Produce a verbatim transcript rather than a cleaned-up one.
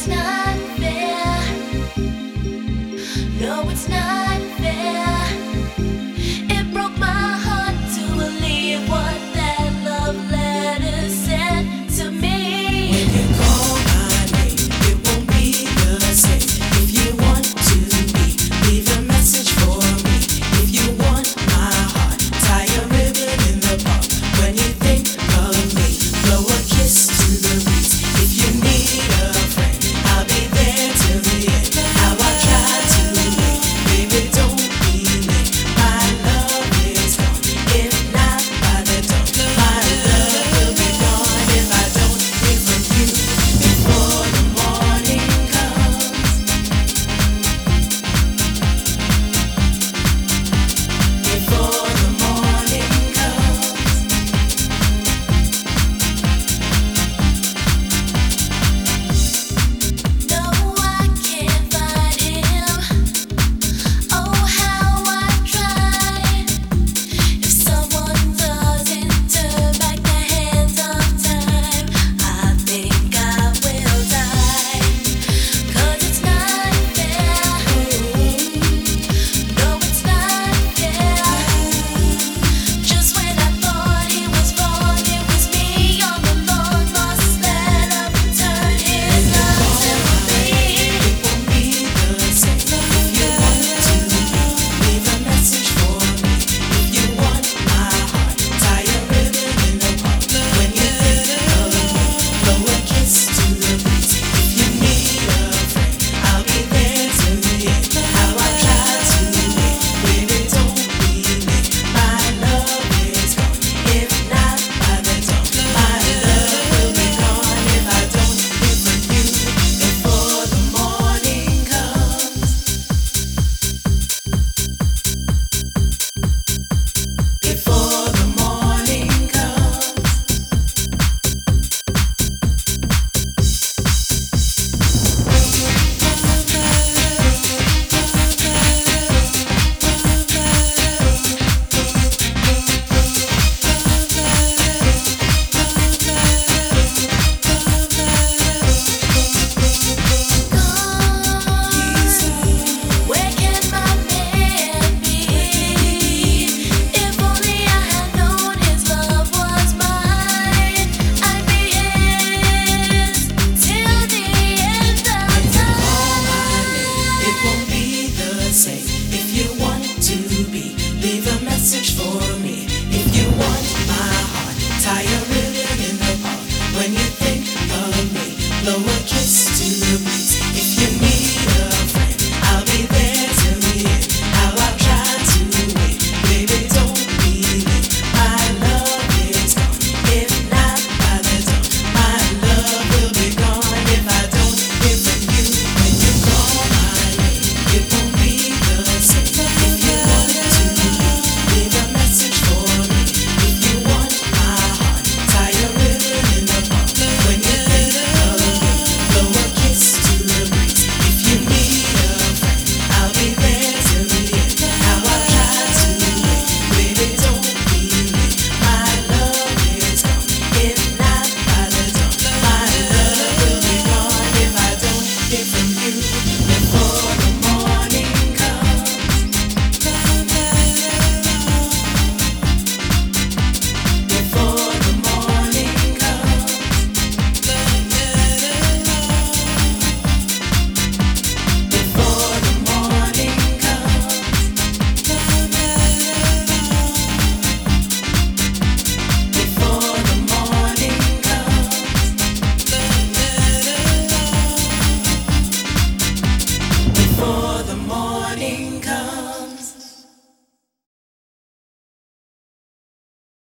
it's not fair. No, it's not fair. It broke my heart to believe what that love letter said to me. When you call my name, it won't be the same. If you want to be, leave a message for me. If you want my heart, tie a ribbon in the park. When you think of me, blow a kiss to the breeze. If you need a friend, I'll be there till the end. How I try to wait, baby, don't be late. My love is gone, if not by the dawn. My love will be gone if I don't hear from you before the morning comes. Before the morning comes. No, I can't find him. Oh, how I tried. If someone doesn't turn back the hands of time, I think I will die. 'Cause it's not fair. No, it's not fair. Just when I thought he was wrong, it was me on the long lost letter. Turn his love to me. It won't be the same. If you want to leave a message for me. If you want my heart, tie a ribbon in the park. When you think of me, blow a kiss to the breeze. If you need a friend, I'll be there till the end. How I try to wait, baby, don't be late. My love is gone, if not by the dawn. My love will be gone if I don't hear from you before the morning comes. Before the morning comes. Where can my man be? If only I had known his love was mine, I'd be his till the end of It won't time. be the same. If you want to be, leave a message for me. If you want my heart, tie a ribbon in the park. When you think of me, blow a kiss